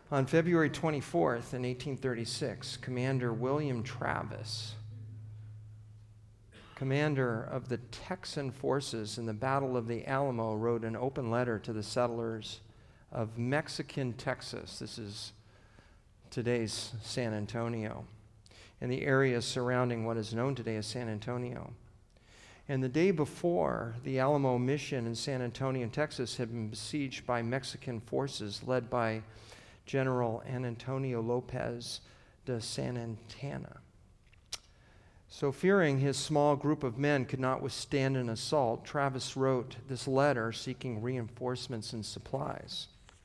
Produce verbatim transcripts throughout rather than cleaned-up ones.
On February twenty-fourth in eighteen thirty-six, Commander William Travis, commander of the Texan forces in the Battle of the Alamo, wrote an open letter to the settlers of Mexican Texas. This is today's San Antonio, and the area surrounding what is known today as San Antonio. And the day before, the Alamo Mission in San Antonio, Texas, had been besieged by Mexican forces led by General Antonio Lopez de Santana. So, fearing his small group of men could not withstand an assault, Travis wrote this letter seeking reinforcements and supplies.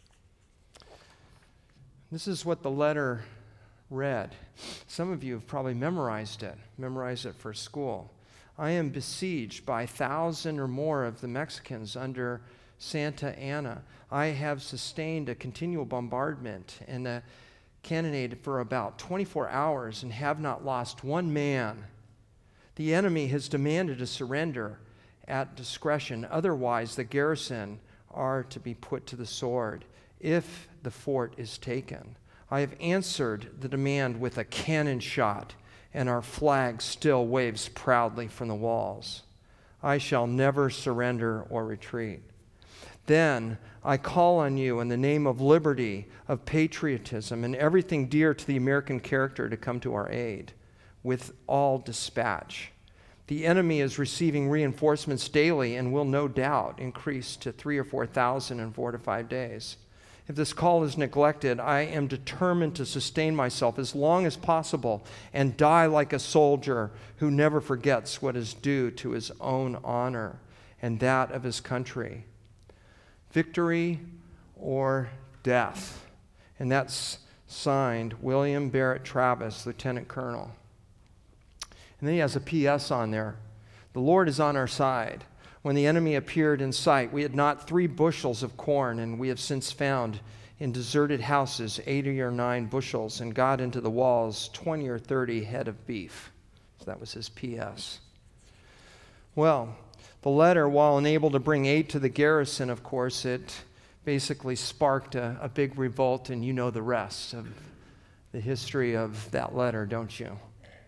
This is what the letter read. Some of you have probably memorized it, memorized it for school. I am besieged by a thousand or more of the Mexicans under Santa Anna. I have sustained a continual bombardment and a cannonade for about twenty-four hours and have not lost one man. The enemy has demanded a surrender at discretion. Otherwise, the garrison are to be put to the sword if the fort is taken. I have answered the demand with a cannon shot, and our flag still waves proudly from the walls. I shall never surrender or retreat. Then I call on you in the name of liberty, of patriotism, and everything dear to the American character to come to our aid with all dispatch. The enemy is receiving reinforcements daily and will no doubt increase to three or four thousand in four to five days. If this call is neglected, I am determined to sustain myself as long as possible and die like a soldier who never forgets what is due to his own honor and that of his country. Victory or death. And that's signed William Barrett Travis, Lieutenant Colonel. And then he has a P S on there. The Lord is on our side. When the enemy appeared in sight, we had not three bushels of corn, and we have since found in deserted houses eighty or nine bushels, and got into the walls twenty or thirty head of beef. So that was his P S. Well, the letter, while unable to bring aid to the garrison, of course, it basically sparked a, a big revolt, and you know the rest of the history of that letter, don't you?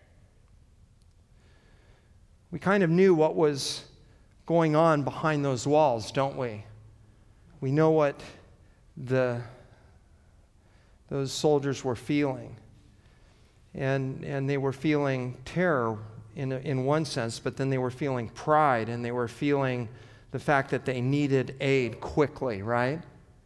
We kind of knew what was going on behind those walls, don't we? We know what the those soldiers were feeling. And and they were feeling terror in in one sense, but then they were feeling pride, and they were feeling the fact that they needed aid quickly, right?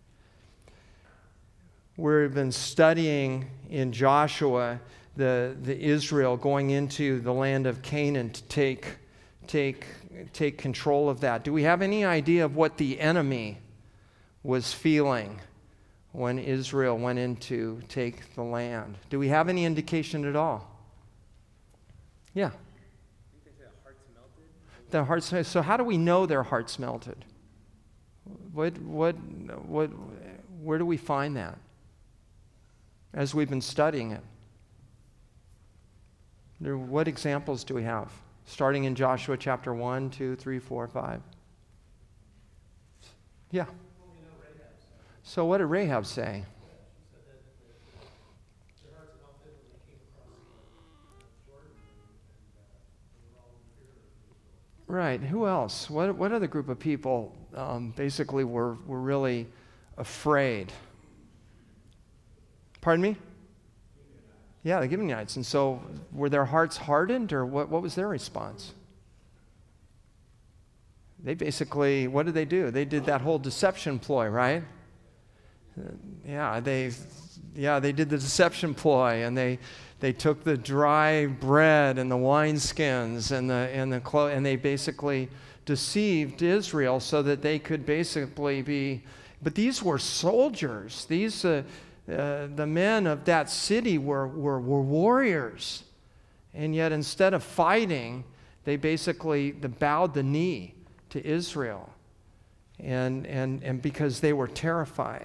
We've been studying in Joshua the the Israel going into the land of Canaan to take take take control of that. Do we have any idea of what the enemy was feeling when Israel went in to take the land? Do we have any indication at all? Yeah. I think they say the hearts melted. The hearts. So how do we know their hearts melted? What what what? Where do we find that? As we've been studying it, there, what examples do we have? Starting in Joshua chapter one, two, three, four, five. Yeah. So what did Rahab say? Right. Who else? What what other group of people um, basically were were really afraid? Pardon me? Yeah, the Gibeonites. And so were their hearts hardened, or what, what was their response? They basically, what did they do? They did that whole deception ploy, right? Uh, yeah, they yeah, they did the deception ploy, and they they took the dry bread and the wineskins and the and the clo- and they basically deceived Israel so that they could basically be, but these were soldiers. These uh, Uh, the men of that city were, were, were warriors. And yet instead of fighting, they basically they bowed the knee to Israel. And, and, and because they were terrified.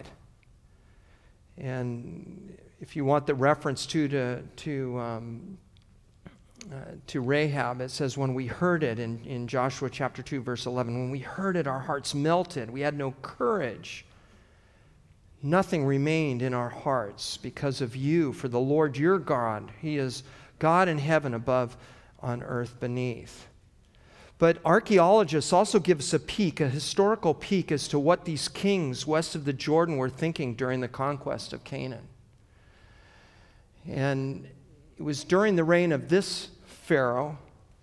And if you want the reference to, to, to, um, uh, to Rahab, it says, when we heard it in, in Joshua chapter two, verse eleven, when we heard it, our hearts melted. We had no courage. nothing remained in our hearts because of you, for the Lord your God, he is God in heaven above, on earth beneath. But archaeologists also give us a peek, a historical peek as to what these kings west of the Jordan were thinking during the conquest of Canaan. And it was during the reign of this Pharaoh,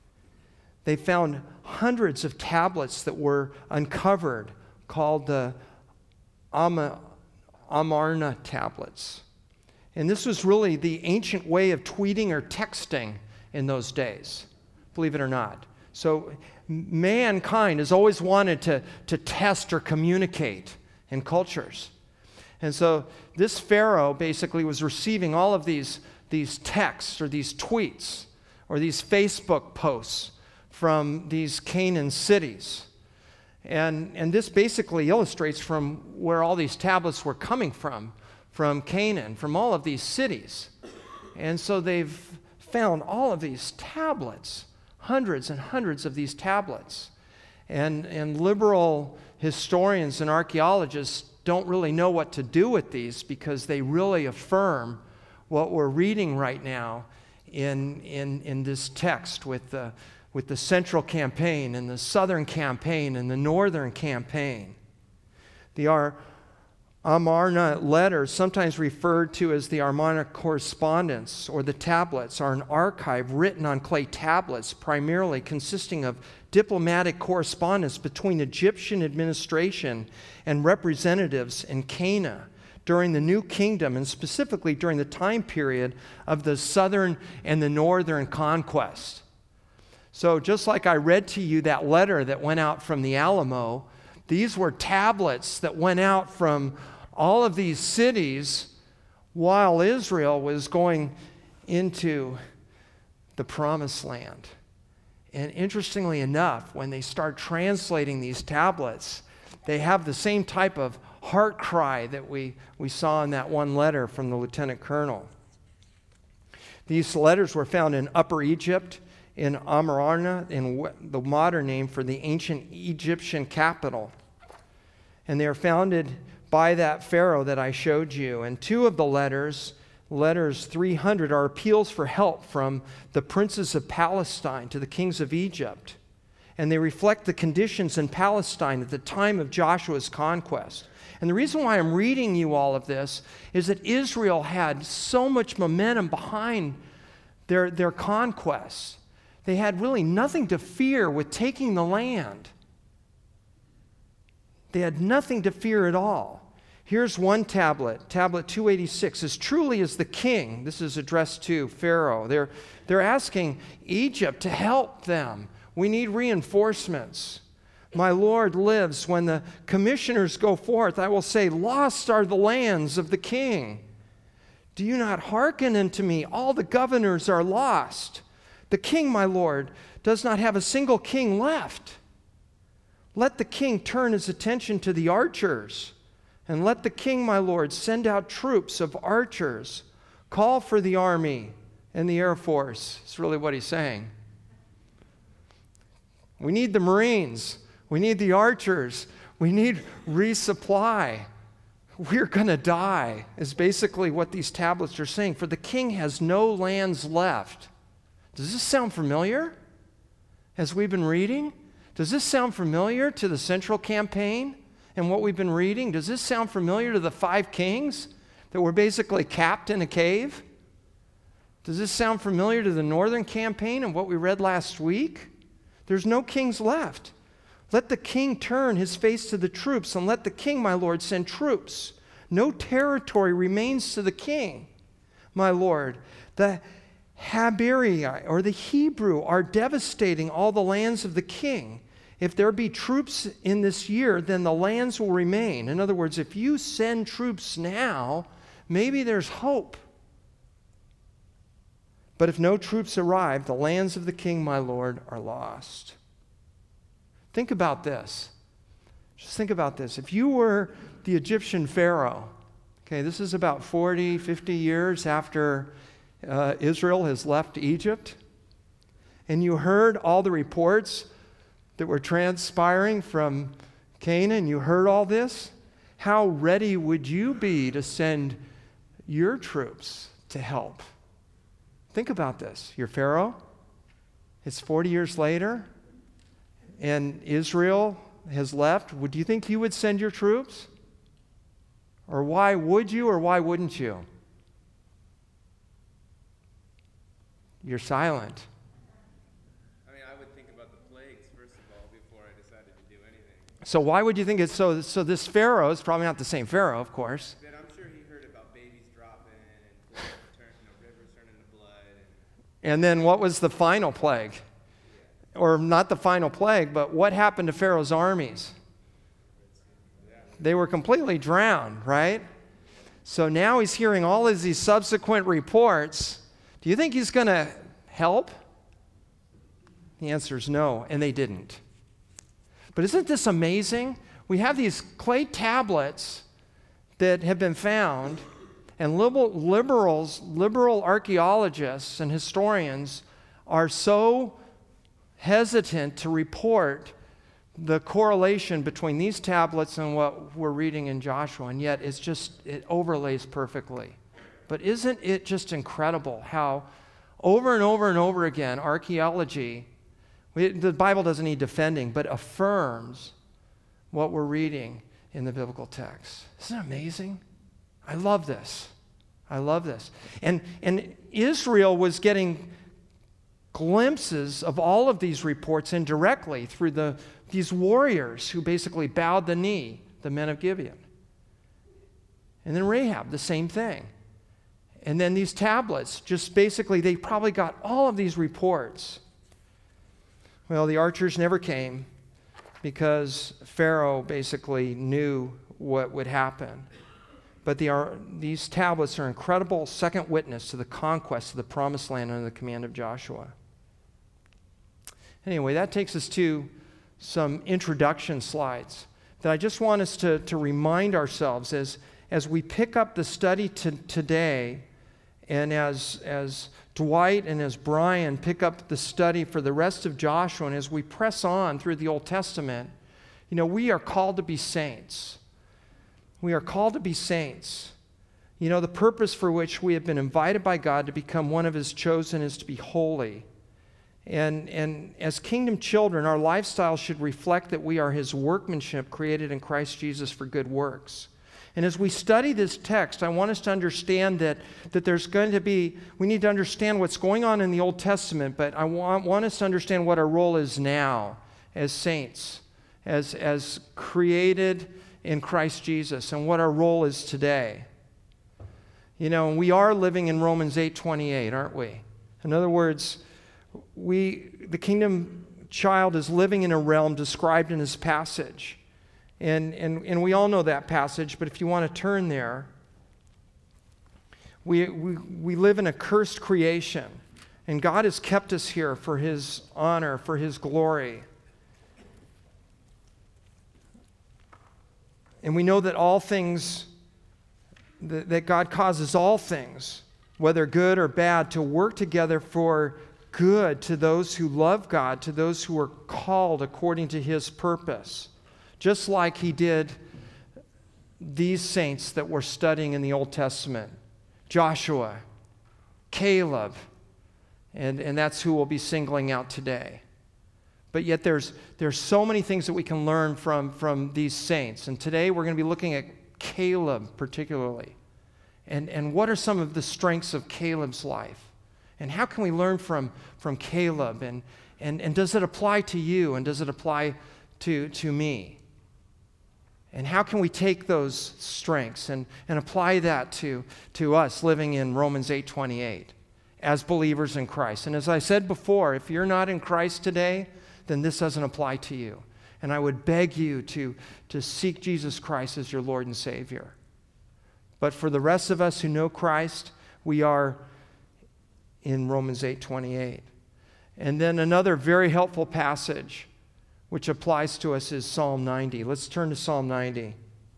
they found hundreds of tablets that were uncovered called the Ama, Amarna tablets. And this was really the ancient way of tweeting or texting in those days, believe it or not. So mankind has always wanted to, to test or communicate in cultures. And so this Pharaoh basically was receiving all of these, these texts or these tweets or these Facebook posts from these Canaan cities. And, and this basically illustrates from where all these tablets were coming from, from Canaan, from all of these cities. And so they've found all of these tablets, hundreds and hundreds of these tablets. And, and liberal historians and archaeologists don't really know what to do with these because they really affirm what we're reading right now in, in, in this text with the, with the central campaign and the southern campaign and the northern campaign. The Ar- Amarna letters, sometimes referred to as the Amarna correspondence or the tablets, are an archive written on clay tablets, primarily consisting of diplomatic correspondence between Egyptian administration and representatives in Canaan during the New Kingdom, and specifically during the time period of the southern and the northern conquest. So just like I read to you that letter that went out from the Alamo, these were tablets that went out from all of these cities while Israel was going into the Promised Land. And interestingly enough, when they start translating these tablets, they have the same type of heart cry that we, we saw in that one letter from the lieutenant colonel. These letters were found in Upper Egypt, in Amarna, in the modern name for the ancient Egyptian capital. And they are founded by that Pharaoh that I showed you. And two of the letters, letters three hundred, are appeals for help from the princes of Palestine to the kings of Egypt. And they reflect the conditions in Palestine at the time of Joshua's conquest. And the reason why I'm reading you all of this is that Israel had so much momentum behind their, their conquests. They had really nothing to fear with taking the land. They had nothing to fear at all. Here's one tablet, tablet two eighty-six. As truly as the king, this is addressed to Pharaoh, they're, they're asking Egypt to help them. We need reinforcements. My Lord lives. When the commissioners go forth, I will say, lost are the lands of the king. Do you not hearken unto me? All the governors are lost. The king, my Lord, does not have a single king left. Let the king turn his attention to the archers, and let the king, my Lord, send out troops of archers. Call for the army and the air force. That's really what he's saying. We need the Marines. We need the archers. We need resupply. We're going to die, is basically what these tablets are saying. For the king has no lands left. Does this sound familiar as we've been reading? Does this sound familiar to the central campaign and what we've been reading? Does this sound familiar to the five kings that were basically capped in a cave? Does this sound familiar to the northern campaign and what we read last week? There's no kings left. Let the king turn his face to the troops, and let the king, my Lord, send troops. No territory remains to the king, my Lord. The Haberai, or the Hebrew, are devastating all the lands of the king. If there be troops in this year, then the lands will remain. In other words, if you send troops now, maybe there's hope. But if no troops arrive, the lands of the king, my Lord, are lost. Think about this. Just think about this. If you were the Egyptian Pharaoh, okay, this is about forty, fifty years after uh, Israel has left Egypt, and you heard all the reports that were transpiring from Canaan, you heard all this, how ready would you be to send your troops to help? Think about this. You're Pharaoh. It's forty years later, and Israel has left. Would you think you would send your troops? Or why would you, or why wouldn't you? You're silent. I mean, I would think about the plagues, first of all, before I decided to do anything. So why would you think it's so? So this Pharaoh is probably not the same Pharaoh, of course. But I'm sure he heard about babies dropping and blood turn, you know, rivers turning to blood. And And then what was the final plague? Or not the final plague, but what happened to Pharaoh's armies? They were completely drowned, right? So now he's hearing all of these subsequent reports. Do you think he's going to help? The answer is no, and they didn't. But isn't this amazing? We have these clay tablets that have been found, and liberal, liberals, liberal archaeologists and historians are so hesitant to report the correlation between these tablets and what we're reading in Joshua, and yet it's just, it overlays perfectly. But isn't it just incredible how over and over and over again, archaeology, we, the Bible doesn't need defending, but affirms what we're reading in the biblical text. Isn't it amazing? I love this. I love this. And, and Israel was getting glimpses of all of these reports indirectly through the these warriors who basically bowed the knee, the men of Gibeon. And then Rahab, the same thing. And then these tablets, just basically, they probably got all of these reports. Well, the archers never came because Pharaoh basically knew what would happen. But the, are, these tablets are incredible second witness to the conquest of the promised land under the command of Joshua. Anyway, that takes us to some introduction slides that I just want us to, to remind ourselves as, as we pick up the study to, today, and as, as Dwight and as Brian pick up the study for the rest of Joshua, and as we press on through the Old Testament, you know, we are called to be saints. We are called to be saints. You know, the purpose for which we have been invited by God to become one of His chosen is to be holy. And, and as kingdom children, our lifestyle should reflect that we are His workmanship created in Christ Jesus for good works. And as we study this text, I want us to understand that, that there's going to be, we need to understand what's going on in the Old Testament, but I want, want us to understand what our role is now as saints, as, as created in Christ Jesus, and what our role is today. You know, we are living in Romans eight twenty-eight, aren't we? In other words, We, the kingdom child is living in a realm described in this passage. And, and, and we all know that passage, but if you want to turn there, we, we, we live in a cursed creation. And God has kept us here for His honor, for His glory. And we know that all things, that, that God causes all things, whether good or bad, to work together for good to those who love God, to those who are called according to His purpose. Just like He did these saints that we're studying in the Old Testament. Joshua, Caleb, and, and that's who we'll be singling out today. But yet there's, there's so many things that we can learn from, from these saints. And today we're going to be looking at Caleb particularly. And, and what are some of the strengths of Caleb's life? And how can we learn from, from Caleb? And, and, and does it apply to you? And does it apply to, to me? And how can we take those strengths and, and apply that to, to us living in Romans eight twenty-eight as believers in Christ? And as I said before, if you're not in Christ today, then this doesn't apply to you. And I would beg you to, to seek Jesus Christ as your Lord and Savior. But for the rest of us who know Christ, we are in Romans eight twenty-eight. And then another very helpful passage which applies to us is Psalm ninety. Let's turn to Psalm ninety.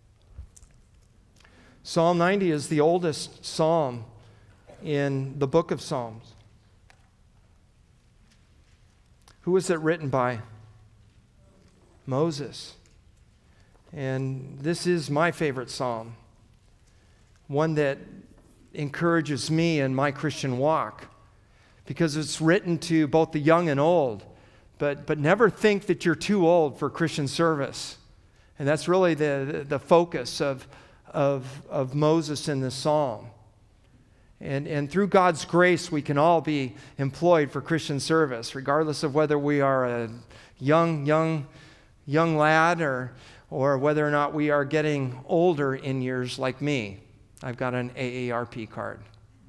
Psalm ninety is the oldest psalm in the book of Psalms. Who was it written by? Moses. And this is my favorite psalm, one that encourages me in my Christian walk, because it's written to both the young and old. But, but never think that you're too old for Christian service. And that's really the, the, the focus of, of, of Moses in this psalm. And, and through God's grace, we can all be employed for Christian service, regardless of whether we are a young, young, young lad or, or whether or not we are getting older in years like me. I've got an A A R P card.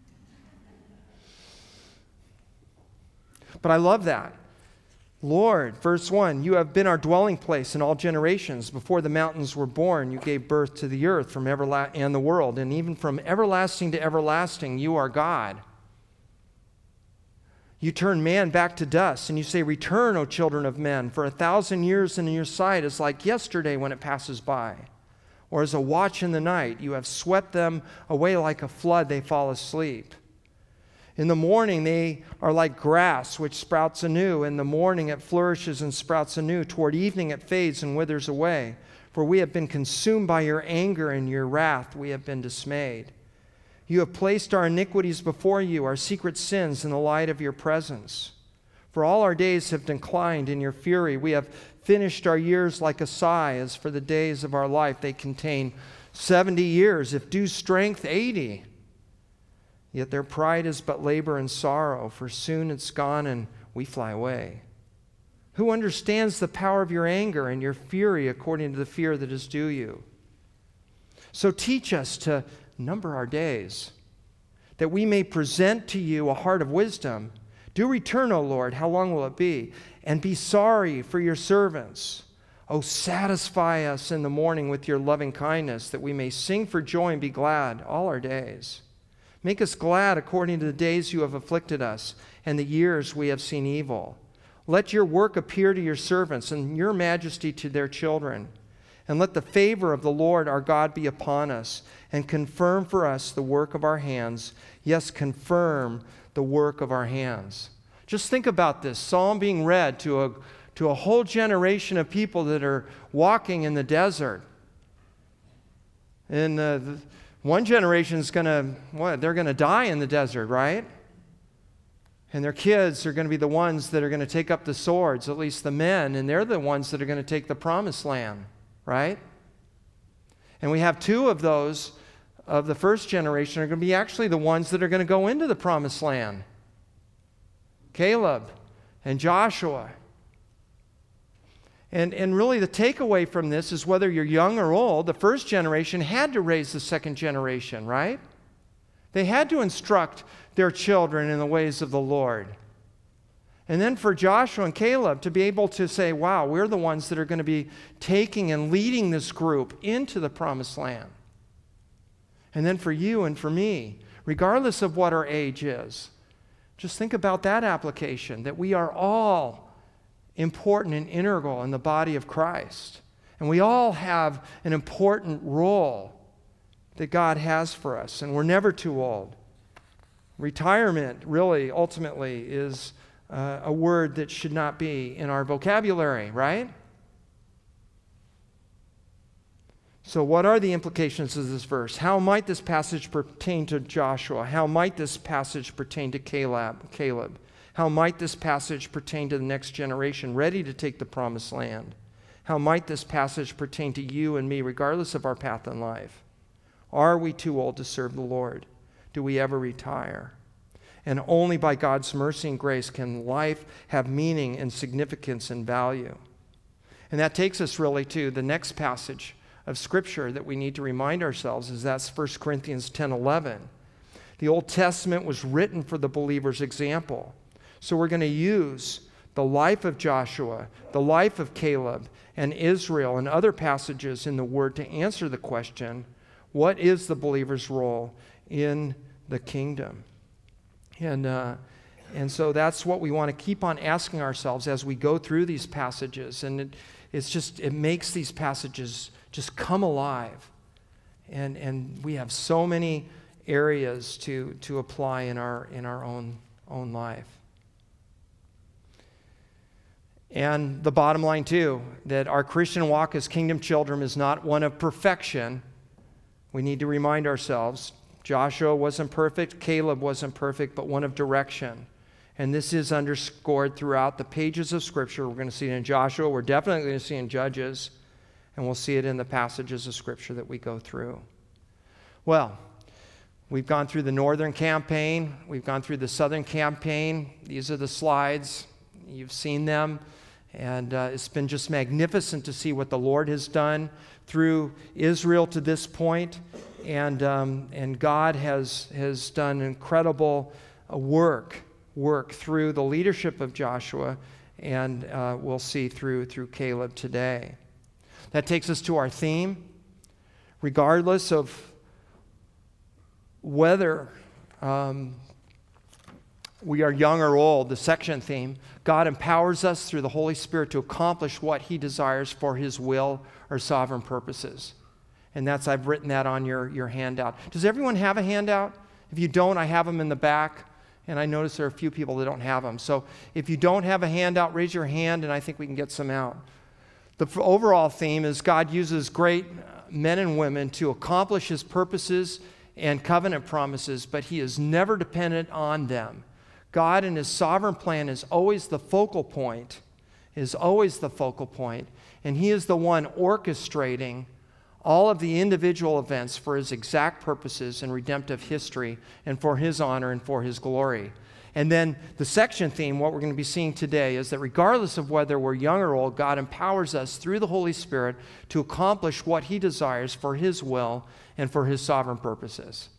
But I love that. Lord, verse one, you have been our dwelling place in all generations. Before the mountains were born, you gave birth to the earth from everla- and the world. And even from everlasting to everlasting, you are God. You turn man back to dust, and you say, return, O children of men, for a thousand years in your sight is like yesterday when it passes by. Or as a watch in the night, you have swept them away like a flood, they fall asleep. In the morning, they are like grass which sprouts anew. In the morning, it flourishes and sprouts anew. Toward evening, it fades and withers away. For we have been consumed by your anger and your wrath. We have been dismayed. You have placed our iniquities before you, our secret sins in the light of your presence. For all our days have declined in your fury. We have finished our years like a sigh. As for the days of our life, they contain seventy years, if due strength, eighty. Yet their pride is but labor and sorrow, for soon it's gone and we fly away. Who understands the power of your anger and your fury according to the fear that is due you? So teach us to number our days, that we may present to you a heart of wisdom. Do return, O Lord, how long will it be? And be sorry for your servants. O satisfy us in the morning with your loving kindness, that we may sing for joy and be glad all our days. Make us glad according to the days you have afflicted us and the years we have seen evil. Let your work appear to your servants and your majesty to their children. And let the favor of the Lord our God be upon us, and confirm for us the work of our hands. Yes, confirm the work of our hands. Just think about this psalm being read to a, to a whole generation of people that are walking in the desert. And uh, the One generation's going to, what, they're going to die in the desert, right? And their kids are going to be the ones that are going to take up the swords, at least the men, and they're the ones that are going to take the promised land, right? And we have two of those of the first generation are going to be actually the ones that are going to go into the promised land. Caleb and Joshua. And, and really the takeaway from this is whether you're young or old, the first generation had to raise the second generation, right? They had to instruct their children in the ways of the Lord. And then for Joshua and Caleb to be able to say, wow, we're the ones that are going to be taking and leading this group into the promised land. And then for you and for me, regardless of what our age is, just think about that application, that we are all important and integral in the body of Christ. And we all have an important role that God has for us, and we're never too old. Retirement, really, ultimately, is uh, a word that should not be in our vocabulary, right? So what are the implications of this verse? How might this passage pertain to Joshua? How might this passage pertain to Caleb? Caleb? How might this passage pertain to the next generation ready to take the promised land? How might this passage pertain to you and me, regardless of our path in life? Are we too old to serve the Lord? Do we ever retire? And only by God's mercy and grace can life have meaning and significance and value. And that takes us really to the next passage of Scripture that we need to remind ourselves is that's First Corinthians ten eleven. The Old Testament was written for the believer's example. So we're going to use the life of Joshua, the life of Caleb, and Israel and other passages in the Word to answer the question, what is the believer's role in the kingdom? And, uh, and so that's what we want to keep on asking ourselves as we go through these passages. And it, it's just, it makes these passages just come alive. And, and we have so many areas to, to apply in our, in our own, own life. And the bottom line, too, that our Christian walk as kingdom children is not one of perfection. We need to remind ourselves, Joshua wasn't perfect, Caleb wasn't perfect, but one of direction. And this is underscored throughout the pages of Scripture. We're going to see it in Joshua. We're definitely going to see it in Judges. And we'll see it in the passages of Scripture that we go through. Well, we've gone through the northern campaign. We've gone through the southern campaign. These are the slides. You've seen them. And uh, it's been just magnificent to see what the Lord has done through Israel to this point. And, um, and God has, has done incredible uh, work, work through the leadership of Joshua. And uh, we'll see through, through Caleb today. That takes us to our theme. Regardless of whether um, we are young or old, the section theme, God empowers us through the Holy Spirit to accomplish what He desires for His will or sovereign purposes. And that's, I've written that on your, your handout. Does everyone have a handout? If you don't, I have them in the back. And I notice there are a few people that don't have them. So if you don't have a handout, raise your hand and I think we can get some out. The overall theme is God uses great men and women to accomplish His purposes and covenant promises, but He is never dependent on them. God in His sovereign plan is always the focal point, is always the focal point, and He is the one orchestrating all of the individual events for His exact purposes in redemptive history and for His honor and for His glory. And then the section theme, what we're going to be seeing today, is that regardless of whether we're young or old, God empowers us through the Holy Spirit to accomplish what He desires for His will and for His sovereign purposes.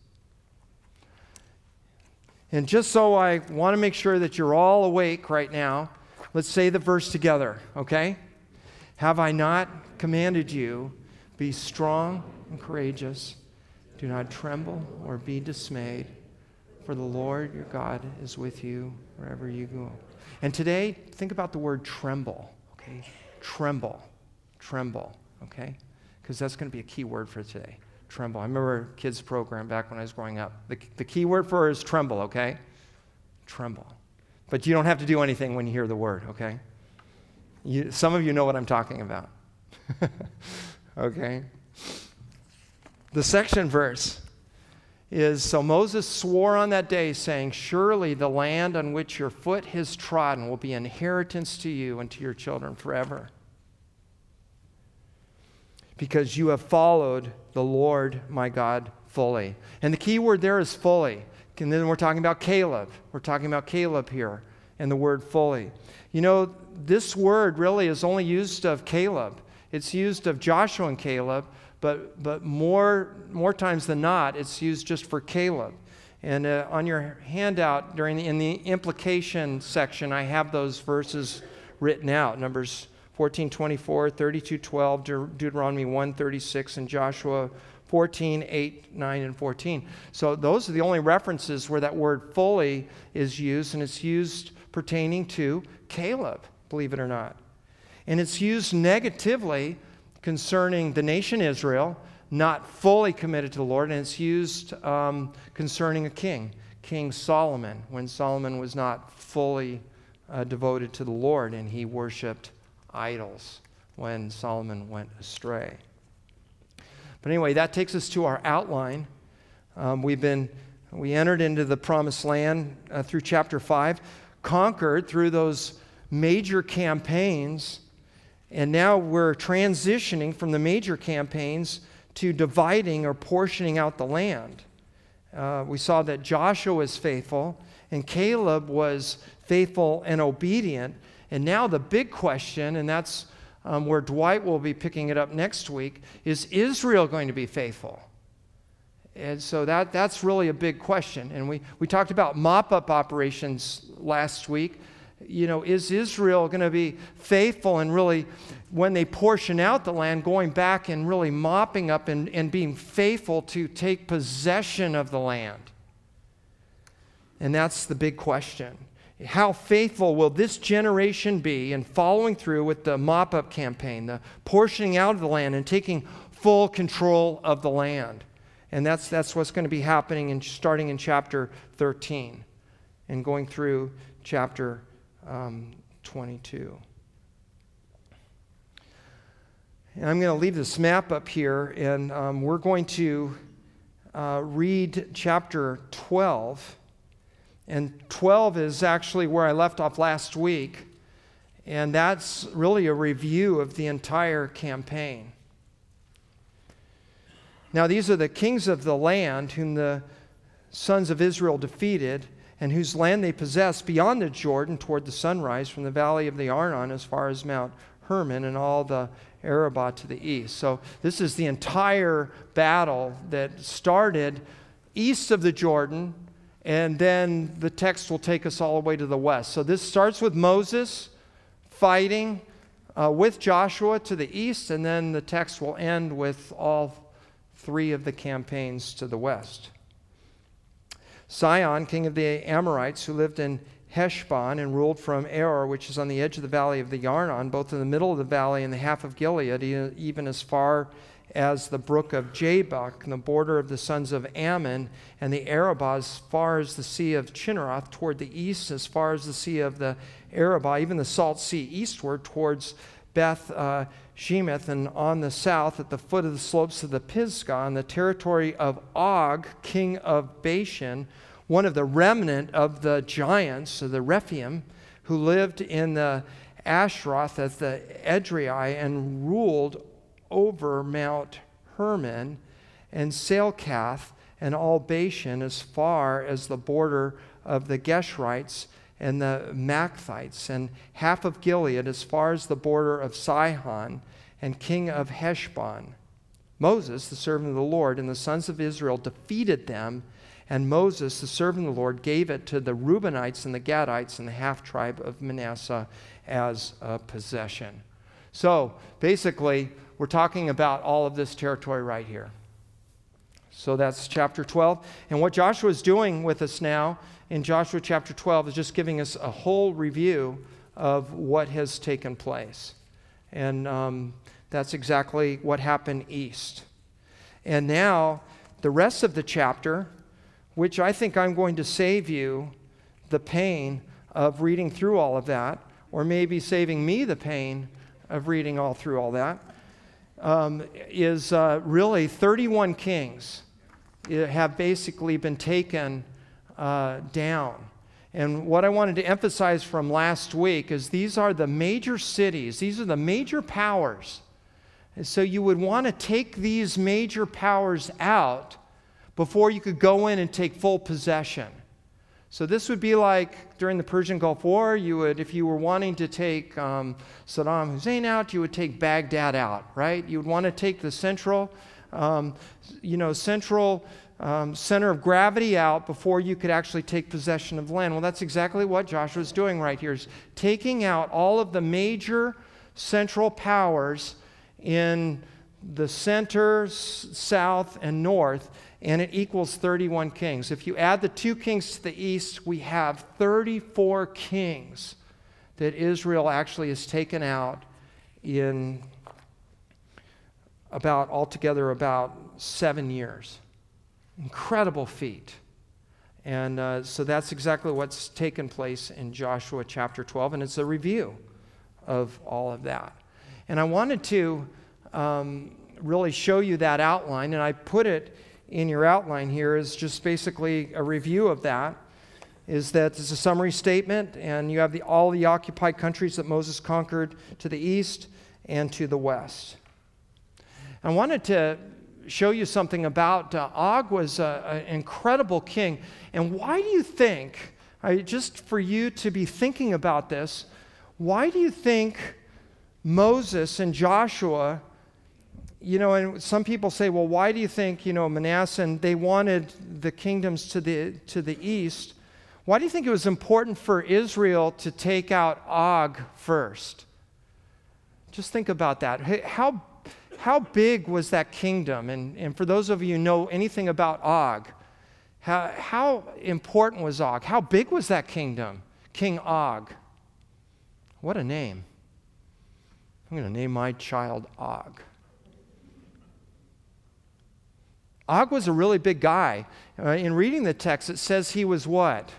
And just so I want to make sure that you're all awake right now, let's say the verse together, okay? Have I not commanded you, be strong and courageous, do not tremble or be dismayed. For the Lord your God is with you wherever you go. And today, think about the word tremble, okay? Tremble, tremble, okay? Because that's going to be a key word for today. Tremble. I remember a kids program back when I was growing up. The, the key word for it is tremble, okay? Tremble. But you don't have to do anything when you hear the word, okay? You, some of you know what I'm talking about. Okay? The section verse is, so Moses swore on that day, saying, surely the land on which your foot has trodden will be inheritance to you and to your children forever, because you have followed the Lord my God fully. And the key word there is fully. And then we're talking about Caleb. We're talking about Caleb here, and the word fully. You know, this word really is only used of Caleb. It's used of Joshua and Caleb, but but more more times than not, it's used just for Caleb. And uh, on your handout, during the, in the implication section, I have those verses written out. Numbers fourteen twenty-four, thirty-two twelve, De- Deuteronomy one thirty-six, and Joshua fourteen eight, nine, and fourteen. So those are the only references where that word fully is used, and it's used pertaining to Caleb, believe it or not. And it's used negatively concerning the nation Israel, not fully committed to the Lord, and it's used um, concerning a king, King Solomon, when Solomon was not fully uh, devoted to the Lord, and he worshipped idols when Solomon went astray. But anyway, that takes us to our outline. Um, we've been, we entered into the promised land uh, through chapter five, conquered through those major campaigns. And now we're transitioning from the major campaigns to dividing or portioning out the land. Uh, we saw that Joshua was faithful and Caleb was faithful and obedient. And now the big question, and that's um, where Dwight will be picking it up next week, is Israel going to be faithful? And so that, that's really a big question. And we, we talked about mop-up operations last week. You know, is Israel going to be faithful and really, when they portion out the land, going back and really mopping up and, and being faithful to take possession of the land? And that's the big question. How faithful will this generation be in following through with the mop-up campaign, the portioning out of the land and taking full control of the land? And that's, that's what's going to be happening in, starting in chapter thirteen and going through chapter Um, twenty-two. And I'm going to leave this map up here, and um, we're going to uh, read chapter twelve. And twelve is actually where I left off last week, and that's really a review of the entire campaign. Now, these are the kings of the land whom the sons of Israel defeated, and whose land they possessed beyond the Jordan toward the sunrise, from the valley of the Arnon as far as Mount Hermon and all the Arabah to the east. So this is the entire battle that started east of the Jordan, and then the text will take us all the way to the west. So this starts with Moses fighting uh, with Joshua to the east, and then the text will end with all three of the campaigns to the west. Sihon, king of the Amorites, who lived in Heshbon and ruled from Aroer, which is on the edge of the valley of the Arnon, both in the middle of the valley and the half of Gilead, even as far as the brook of Jabbok, and the border of the sons of Ammon, and the Arabah as far as the sea of Chinneroth, toward the east, as far as the sea of the Arabah, even the salt sea eastward towards Beth uh, Shemesh, and on the south at the foot of the slopes of the Pisgah, in the territory of Og, king of Bashan, one of the remnant of the giants, of the Rephaim, who lived in the Ashroth as the Edrei and ruled over Mount Hermon and Salcath and all Bashan as far as the border of the Geshurites and the Machthites, and half of Gilead as far as the border of Sihon, and king of Heshbon. Moses, the servant of the Lord, and the sons of Israel defeated them, and Moses, the servant of the Lord, gave it to the Reubenites and the Gadites and the half-tribe of Manasseh as a possession. So, basically, we're talking about all of this territory right here. So that's chapter twelve. And what Joshua is doing with us now in Joshua chapter twelve is just giving us a whole review of what has taken place. And um, that's exactly what happened east. And now, the rest of the chapter, which I think I'm going to save you the pain of reading through all of that, or maybe saving me the pain of reading all through all that, um, is uh, really thirty-one kings have basically been taken uh, down. And what I wanted to emphasize from last week is these are the major cities, these are the major powers. And so you would want to take these major powers out before you could go in and take full possession. So this would be like during the Persian Gulf War, you would, if you were wanting to take um, Saddam Hussein out, you would take Baghdad out, right? You would want to take the central, um, you know, central um, center of gravity out before you could actually take possession of the land. Well, that's exactly what Joshua's doing right here, is taking out all of the major central powers in the center, s- south, and north, and it equals thirty-one kings. If you add the two kings to the east, we have thirty-four kings that Israel actually has taken out in about, altogether, about seven years. Incredible feat. And uh, so that's exactly what's taken place in Joshua chapter twelve, and it's a review of all of that. And I wanted to um, really show you that outline, and I put it in your outline here is just basically a review of that, is that it's a summary statement, and you have the, all the occupied countries that Moses conquered to the east and to the west. I wanted to show you something about uh, Og was an incredible king, and why do you think, I, just for you to be thinking about this, why do you think Moses and Joshua, you know, and some people say, well, why do you think, you know, Manasseh, and they wanted the kingdoms to the to the east. Why do you think it was important for Israel to take out Og first? Just think about that. How, how big was that kingdom? And, and for those of you who know anything about Og, how, how important was Og? How big was that kingdom? King Og. What a name. I'm going to name my child Og. Og was a really big guy. Uh, in reading the text, it says he was what?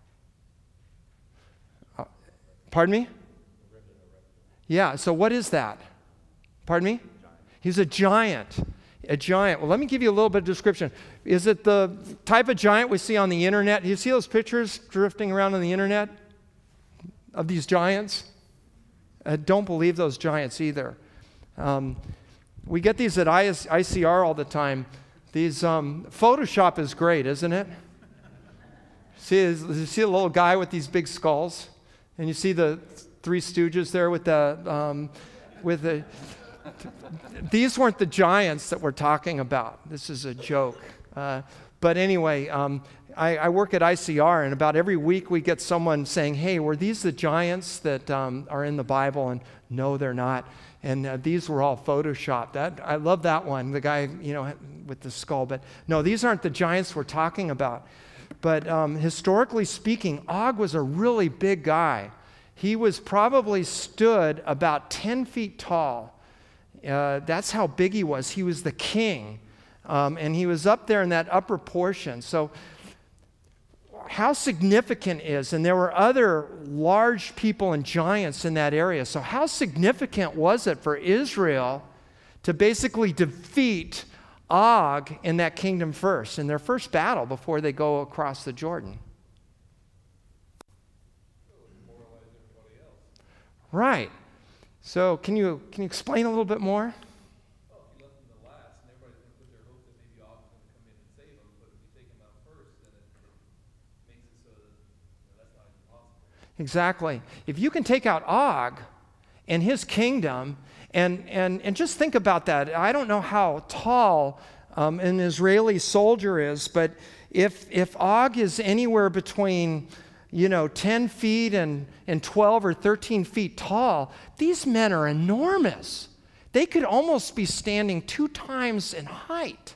Uh, pardon me? Yeah, so what is that? Pardon me? He's a giant. A giant. Well, let me give you a little bit of description. Is it the type of giant we see on the internet? You see those pictures drifting around on the internet of these giants? I don't believe those giants either. Um, we get these at I C R all the time. These um, Photoshop is great, isn't it? See, you see a little guy with these big skulls, and you see the Three Stooges there with the um, with the. These weren't the giants that we're talking about. This is a joke. Uh, but anyway, um, I, I work at I C R, and about every week we get someone saying, hey, were these the giants that um, are in the Bible? And no, they're not. And uh, these were all Photoshopped. That, I love that one, the guy, you know, with the skull. But no, these aren't the giants we're talking about. But um, historically speaking, Og was a really big guy. He was probably stood about ten feet tall. Uh, that's how big he was. He was the king. Um, and he was up there in that upper portion. So how significant is, and there were other large people and giants in that area. So how significant was it for Israel to basically defeat Og in that kingdom first, in their first battle before they go across the Jordan? Right. So can you can you explain a little bit more? Well, if you left them to last, and everybody's going to put their hope that maybe Og is going to come in and save them, but if you take them out first, then it, it makes it so that you know, that's not even possible. Exactly. If you can take out Og and his kingdom, and and and just think about that. I don't know how tall um, an Israeli soldier is, but if if Og is anywhere between, you know, ten feet and, and twelve or thirteen feet tall, these men are enormous. They could almost be standing two times in height.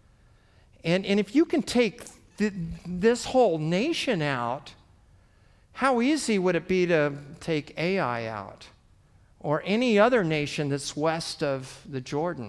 And, and if you can take th- this whole nation out, how easy would it be to take Ai out? Or any other nation that's west of the Jordan?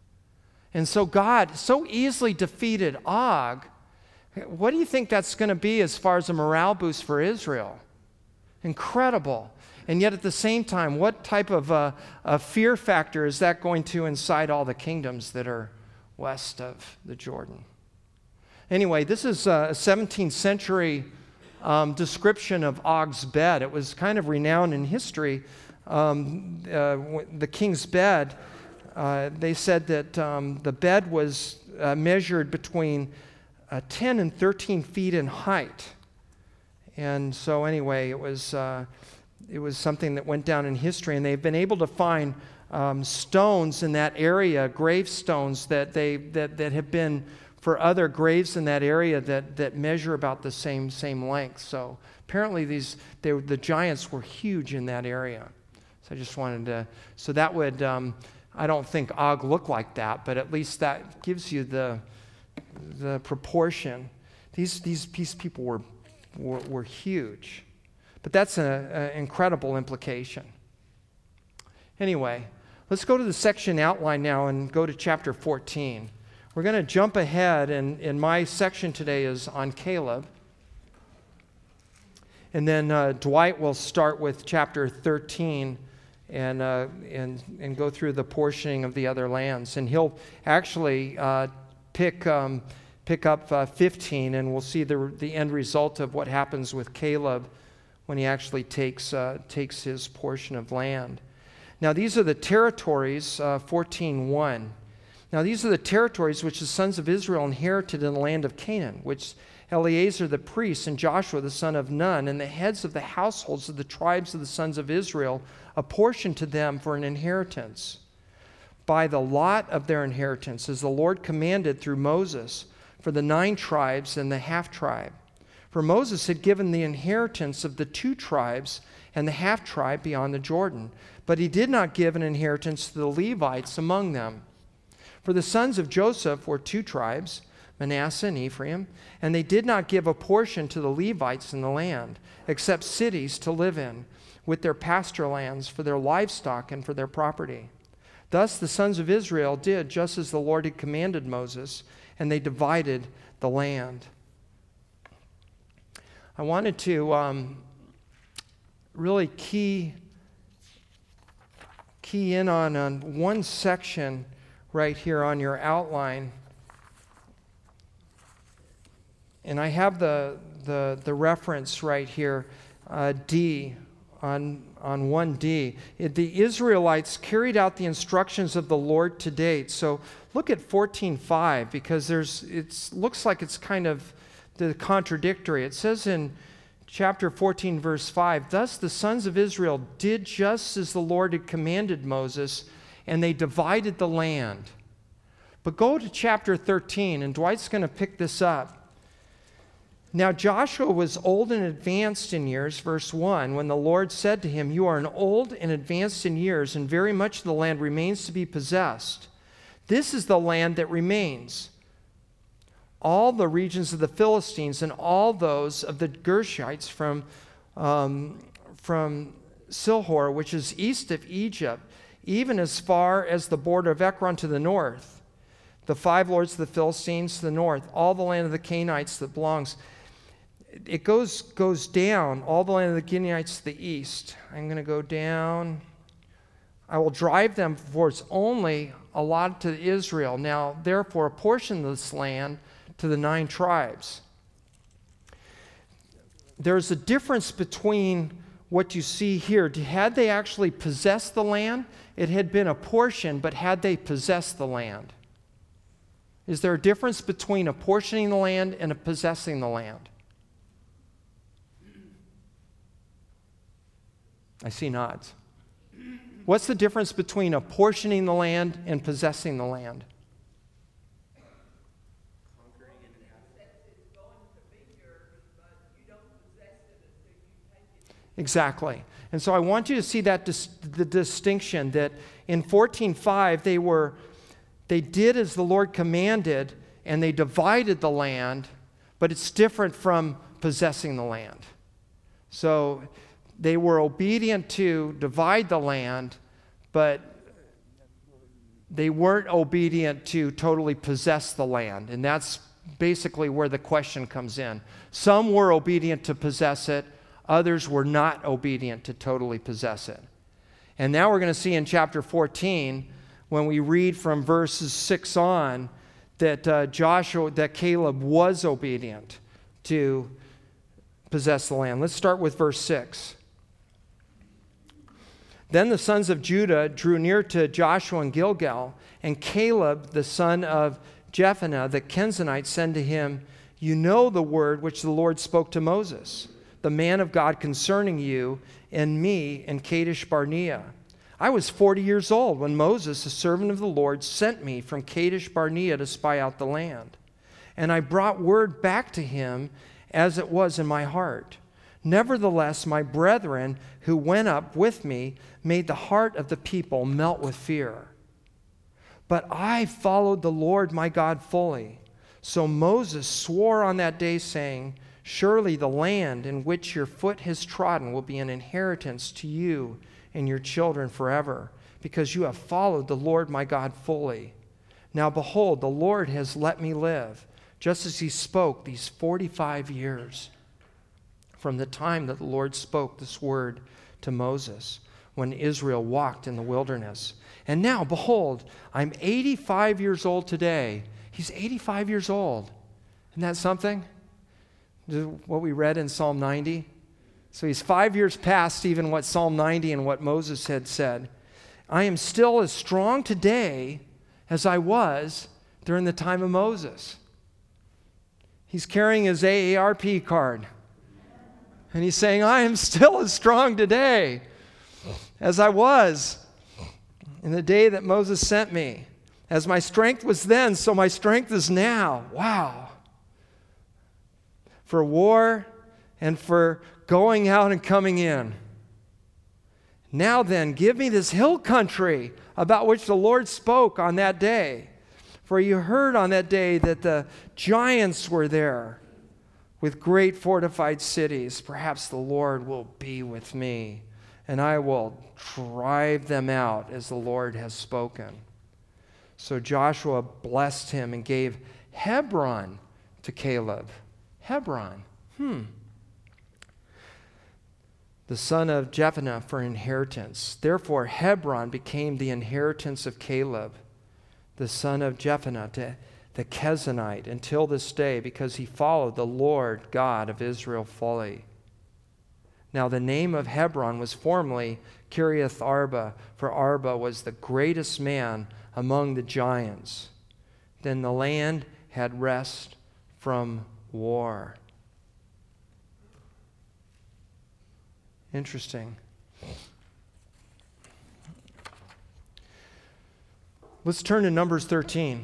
And so God so easily defeated Og. What do you think that's going to be as far as a morale boost for Israel? Incredible. And yet at the same time, what type of uh, a fear factor is that going to incite all the kingdoms that are west of the Jordan? Anyway, this is a seventeenth century um, description of Og's bed. It was kind of renowned in history. Um, uh, the king's bed, uh, they said that um, the bed was uh, measured between Uh, ten and thirteen feet in height. And so anyway, it was uh, it was something that went down in history, and they've been able to find um, stones in that area, gravestones that they that, that have been for other graves in that area that that measure about the same same length. So apparently these they, the giants were huge in that area. So I just wanted to, so that would, um, I don't think Og looked like that, but at least that gives you the the proportion. These these these people were were, were huge, but that's an incredible implication. Anyway, let's go to the section outline now and go to chapter fourteen. We're going to jump ahead, and, and my section today is on Caleb. And then uh, Dwight will start with chapter thirteen and uh, and and go through the portioning of the other lands, and he'll actually uh, pick um, pick up uh, fifteen, and we'll see the the end result of what happens with Caleb when he actually takes uh, takes his portion of land. Now these are the territories, uh, fourteen one. Now these are the territories which the sons of Israel inherited in the land of Canaan, which Eleazar the priest and Joshua the son of Nun and the heads of the households of the tribes of the sons of Israel apportioned to them for an inheritance, by the lot of their inheritance, as the Lord commanded through Moses, for the nine tribes and the half-tribe. For Moses had given the inheritance of the two tribes and the half-tribe beyond the Jordan, but he did not give an inheritance to the Levites among them. For the sons of Joseph were two tribes, Manasseh and Ephraim, and they did not give a portion to the Levites in the land, except cities to live in, with their pasture lands for their livestock and for their property. Thus the sons of Israel did just as the Lord had commanded Moses, and they divided the land. I wanted to um, really key, key in on, on one section right here on your outline. And I have the, the, the reference right here, uh, D, on, on one D. It, the Israelites carried out the instructions of the Lord to date. So look at fourteen five, because there's it looks like it's kind of the contradictory. It says in chapter fourteen, verse five, "Thus the sons of Israel did just as the Lord had commanded Moses, and they divided the land." But go to chapter thirteen, and Dwight's going to pick this up. "Now Joshua was old and advanced in years," verse one, "when the Lord said to him, 'You are an old and advanced in years, and very much of the land remains to be possessed. This is the land that remains. All the regions of the Philistines and all those of the Gershites from, um, from Silhor, which is east of Egypt, even as far as the border of Ekron to the north. The five lords of the Philistines to the north, all the land of the Canaanites that belongs." It goes, goes down, all the land of the Gibeonites to the east. I'm going to go down. "I will drive them, for it's only allotted to Israel. Now, therefore, apportion this land to the nine tribes." There's a difference between what you see here. Had they actually possessed the land? It had been apportioned, but had they possessed the land? Is there a difference between apportioning the land and possessing the land? I see nods. What's the difference between apportioning the land and possessing the land? Conquering and inhabiting. Exactly. And so I want you to see that dis- the distinction that in fourteen five they were they did as the Lord commanded and they divided the land, but it's different from possessing the land. So they were obedient to divide the land, but they weren't obedient to totally possess the land. And that's basically where the question comes in. Some were obedient to possess it, others were not obedient to totally possess it. And now we're going to see in chapter fourteen, when we read from verses six on, that uh, Joshua, that Caleb was obedient to possess the land. Let's start with verse six. "Then the sons of Judah drew near to Joshua in Gilgal, and Caleb, the son of Jephunneh, the Kenizzite, said to him, 'You know the word which the Lord spoke to Moses, the man of God, concerning you and me in Kadesh Barnea. I was forty years old when Moses, the servant of the Lord, sent me from Kadesh Barnea to spy out the land. And I brought word back to him as it was in my heart. Nevertheless, my brethren who went up with me made the heart of the people melt with fear. But I followed the Lord my God fully. So Moses swore on that day, saying, Surely the land in which your foot has trodden will be an inheritance to you and your children forever, because you have followed the Lord my God fully. Now behold, the Lord has let me live, just as he spoke these forty-five years, from the time that the Lord spoke this word to Moses, when Israel walked in the wilderness. And now, behold, I'm eighty-five years old today. He's eighty-five years old. Isn't that something? What we read in Psalm ninety. So he's five years past even what Psalm ninety and what Moses had said. I am still as strong today as I was during the time of Moses. He's carrying his A A R P card. And he's saying, I am still as strong today as I was in the day that Moses sent me. As my strength was then, so my strength is now. Wow. For war and for going out and coming in. Now then, give me this hill country about which the Lord spoke on that day. For you heard on that day that the giants were there with great fortified cities. Perhaps the Lord will be with me, and I will drive them out as the Lord has spoken. So Joshua blessed him and gave Hebron to Caleb. Hebron. Hmm. The son of Jephunneh for inheritance. Therefore Hebron became the inheritance of Caleb, the son of Jephunneh, to the Kezanite, until this day, because he followed the Lord God of Israel fully. Now the name of Hebron was formerly Kiriath Arba, for Arba was the greatest man among the giants. Then the land had rest from war. Interesting. Let's turn to Numbers thirteen.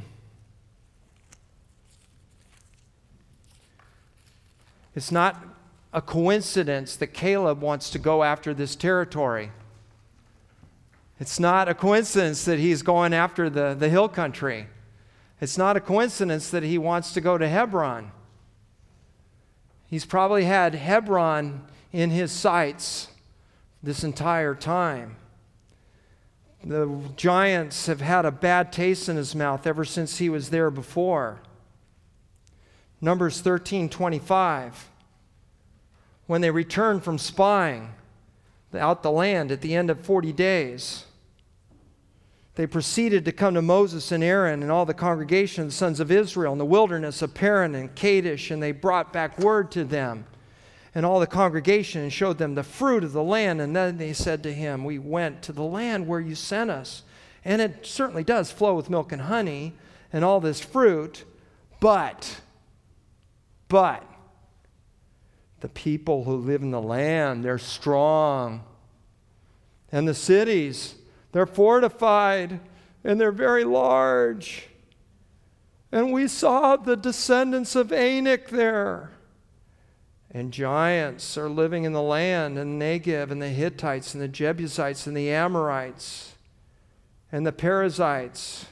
It's not a coincidence that Caleb wants to go after this territory. It's not a coincidence that he's going after the, the hill country. It's not a coincidence that he wants to go to Hebron. He's probably had Hebron in his sights this entire time. The giants have had a bad taste in his mouth ever since he was there before. Numbers thirteen twenty-five. When they returned from spying out the land at the end of forty days, they proceeded to come to Moses and Aaron and all the congregation of the sons of Israel in the wilderness of Paran and Kadesh, and they brought back word to them and all the congregation and showed them the fruit of the land. And then they said to him, we went to the land where you sent us, and it certainly does flow with milk and honey and all this fruit, but, but, the people who live in the land, they're strong. And the cities, they're fortified, and they're very large. And we saw the descendants of Anak there. And giants are living in the land, and Negev, and the Hittites, and the Jebusites, and the Amorites, and the Perizzites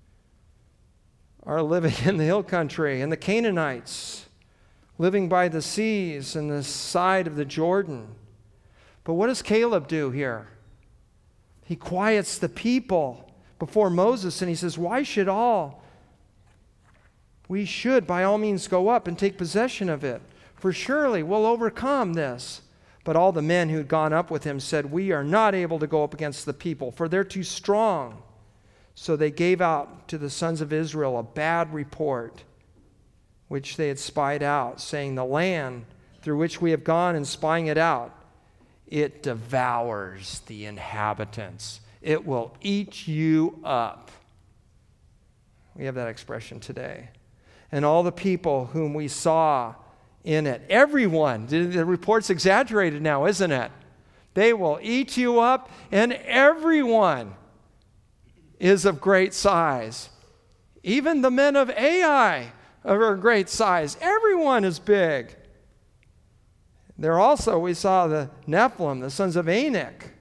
are living in the hill country, and the Canaanites living by the seas and the side of the Jordan. But what does Caleb do here? He quiets the people before Moses, and he says, why should all? We should by all means go up and take possession of it, for surely we'll overcome this. But all the men who had gone up with him said, we are not able to go up against the people, for they're too strong. So they gave out to the sons of Israel a bad report, which they had spied out, saying, the land through which we have gone and spying it out, it devours the inhabitants. It will eat you up. We have that expression today. And all the people whom we saw in it, everyone, the report's exaggerated now, isn't it? They will eat you up, and everyone is of great size. Even the men of Ai are a great size. Everyone is big. There also we saw the Nephilim, the sons of Anak.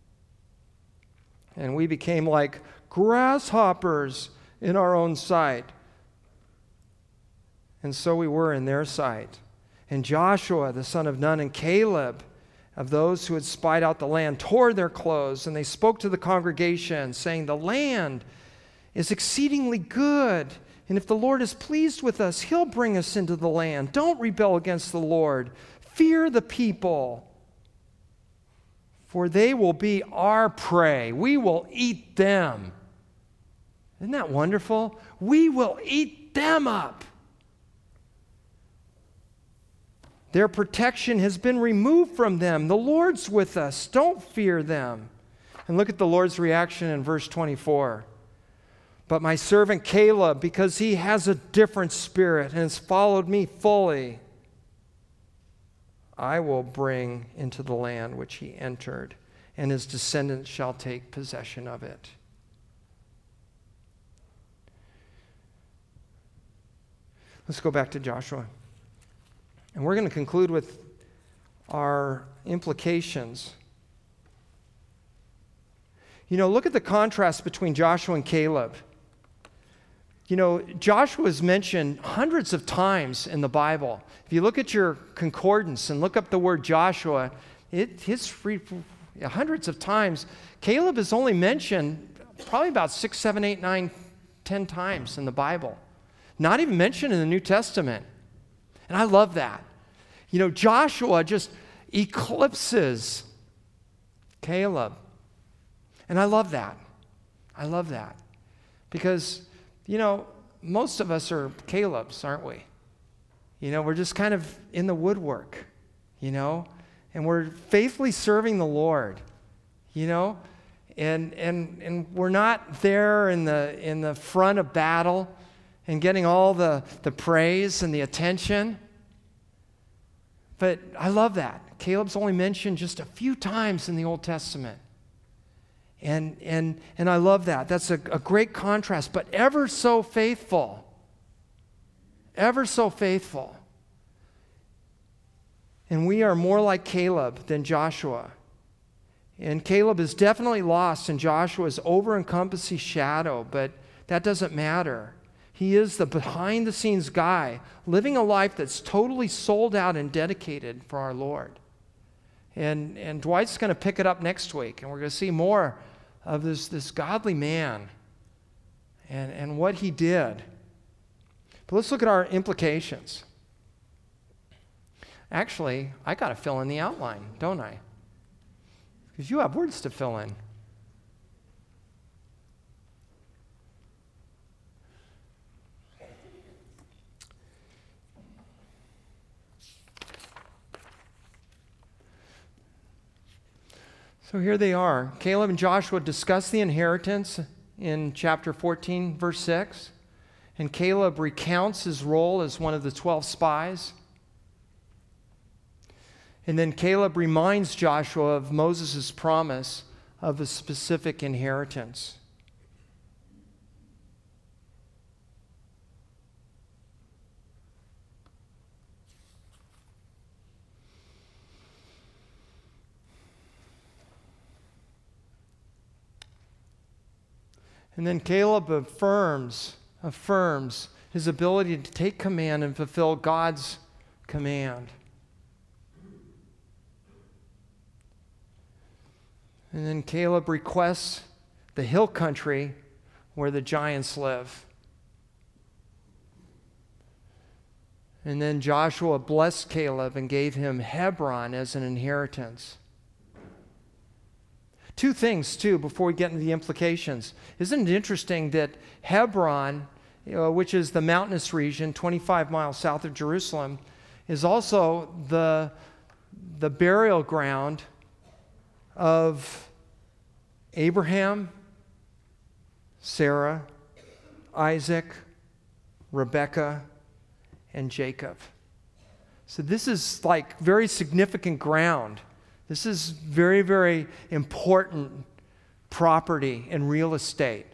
And we became like grasshoppers in our own sight. And so we were in their sight. And Joshua, the son of Nun, and Caleb, of those who had spied out the land, tore their clothes, and they spoke to the congregation, saying, the land is exceedingly good. And if the Lord is pleased with us, he'll bring us into the land. Don't rebel against the Lord. Fear the people, for they will be our prey. We will eat them. Isn't that wonderful? We will eat them up. Their protection has been removed from them. The Lord's with us. Don't fear them. And look at the Lord's reaction in verse twenty-four. But my servant Caleb, because he has a different spirit and has followed me fully, I will bring into the land which he entered, and his descendants shall take possession of it. Let's go back to Joshua. And we're going to conclude with our implications. You know, look at the contrast between Joshua and Caleb. You know, Joshua is mentioned hundreds of times in the Bible. If you look at your concordance and look up the word Joshua, it, it's free, hundreds of times. Caleb is only mentioned probably about six, seven, eight, nine, ten times in the Bible. Not even mentioned in the New Testament. And I love that. You know, Joshua just eclipses Caleb. And I love that. I love that. Because you know, most of us are Calebs, aren't we? You know, we're just kind of in the woodwork, you know, and we're faithfully serving the Lord, you know, and and and we're not there in the in the front of battle and getting all the, the praise and the attention. But I love that. Caleb's only mentioned just a few times in the Old Testament. And and and I love that. That's a, a great contrast, but ever so faithful. Ever so faithful. And we are more like Caleb than Joshua. And Caleb is definitely lost in Joshua's over-encompassing shadow, but that doesn't matter. He is the behind-the-scenes guy, living a life that's totally sold out and dedicated for our Lord. And, and Dwight's going to pick it up next week, and we're going to see more of this, this godly man and, and what he did. But let's look at our implications. Actually, I got to fill in the outline, don't I? Because you have words to fill in. So here they are. Caleb and Joshua discuss the inheritance in chapter fourteen, verse six. And Caleb recounts his role as one of the twelve spies. And then Caleb reminds Joshua of Moses' promise of a specific inheritance. And then Caleb affirms, affirms his ability to take command and fulfill God's command. And then Caleb requests the hill country where the giants live. And then Joshua blessed Caleb and gave him Hebron as an inheritance. Two things, too, before we get into the implications. Isn't it interesting that Hebron, you know, which is the mountainous region twenty-five miles south of Jerusalem, is also the, the burial ground of Abraham, Sarah, Isaac, Rebekah, and Jacob. So this is like very significant ground. This is very, very important property and real estate.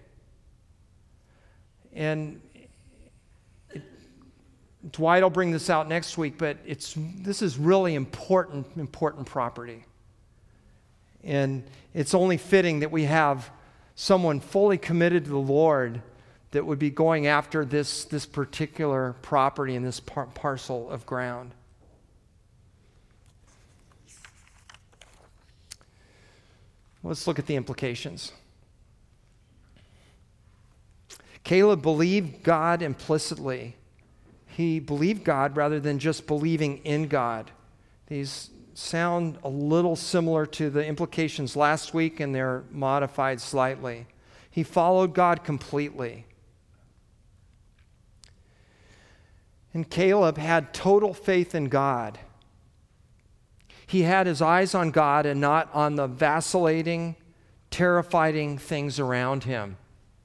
And it, Dwight will bring this out next week, but it's this is really important, important property. And it's only fitting that we have someone fully committed to the Lord that would be going after this, this particular property and this par- parcel of ground. Let's look at the implications. Caleb believed God implicitly. He believed God rather than just believing in God. These sound a little similar to the implications last week, and they're modified slightly. He followed God completely. And Caleb had total faith in God. He had his eyes on God and not on the vacillating, terrifying things around him.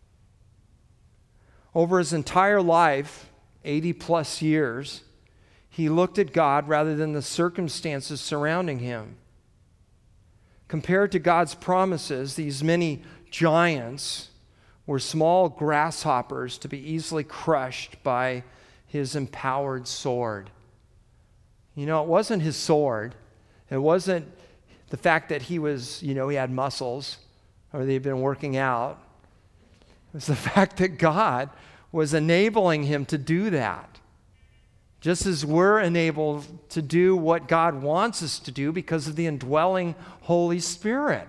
Over his entire life, eighty plus years, he looked at God rather than the circumstances surrounding him. Compared to God's promises, these many giants were small grasshoppers to be easily crushed by his empowered sword. You know, it wasn't his sword. It wasn't the fact that he was, you know, he had muscles or they'd been working out. It was the fact that God was enabling him to do that. Just as we're enabled to do what God wants us to do because of the indwelling Holy Spirit.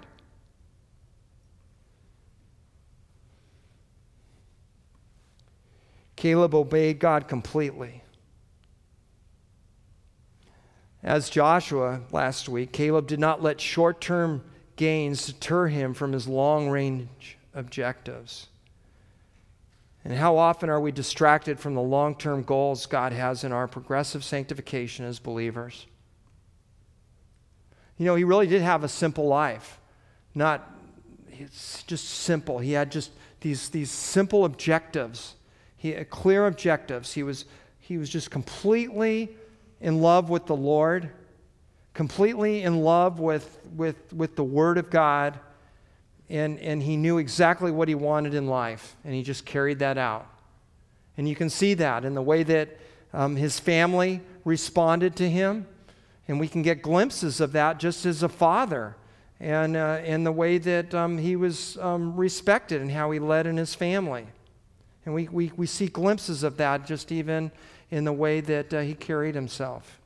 Caleb obeyed God completely. As Joshua last week, Caleb did not let short-term gains deter him from his long-range objectives. And how often are we distracted from the long-term goals God has in our progressive sanctification as believers? You know, he really did have a simple life. Not, it's just simple. He had just these, these simple objectives. He had clear objectives. He was, he was just completely in love with the Lord, completely in love with, with, with the Word of God, and, and he knew exactly what he wanted in life, and he just carried that out. And you can see that in the way that um, his family responded to him, and we can get glimpses of that just as a father, and uh, in the way that um, he was um, respected and how he led in his family. And we, we, we see glimpses of that just even in the way that uh, he carried himself.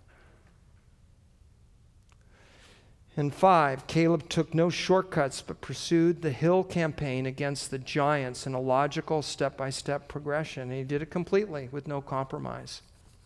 And five, Caleb took no shortcuts but pursued the hill campaign against the giants in a logical step-by-step progression. And he did it completely with no compromise.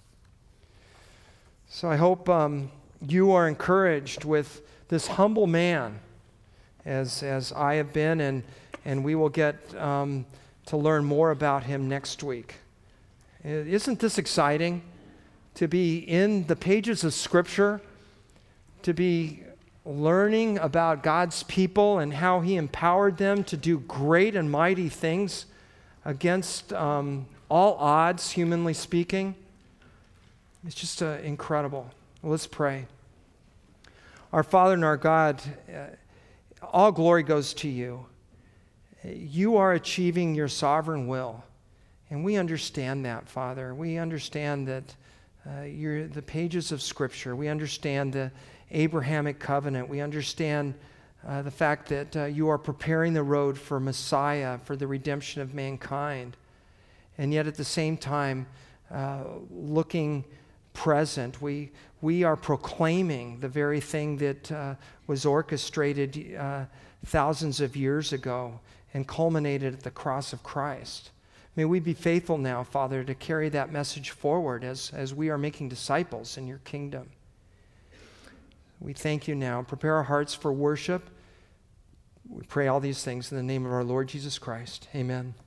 So I hope um, you are encouraged with this humble man, as, as I have been, and, and we will get um, to learn more about him next week. Isn't this exciting to be in the pages of Scripture, to be learning about God's people and how he empowered them to do great and mighty things against um, all odds, humanly speaking? It's just uh, incredible. Well, let's pray. Our Father and our God, uh, all glory goes to you. You are achieving your sovereign will, and we understand that, Father. We understand that uh, you're the pages of Scripture. We understand the Abrahamic covenant. We understand uh, the fact that uh, you are preparing the road for Messiah, for the redemption of mankind. And yet at the same time, uh, looking present, we, we are proclaiming the very thing that uh, was orchestrated uh, thousands of years ago and culminated at the cross of Christ. May we be faithful now, Father, to carry that message forward as, as we are making disciples in your kingdom. We thank you now. Prepare our hearts for worship. We pray all these things in the name of our Lord Jesus Christ. Amen.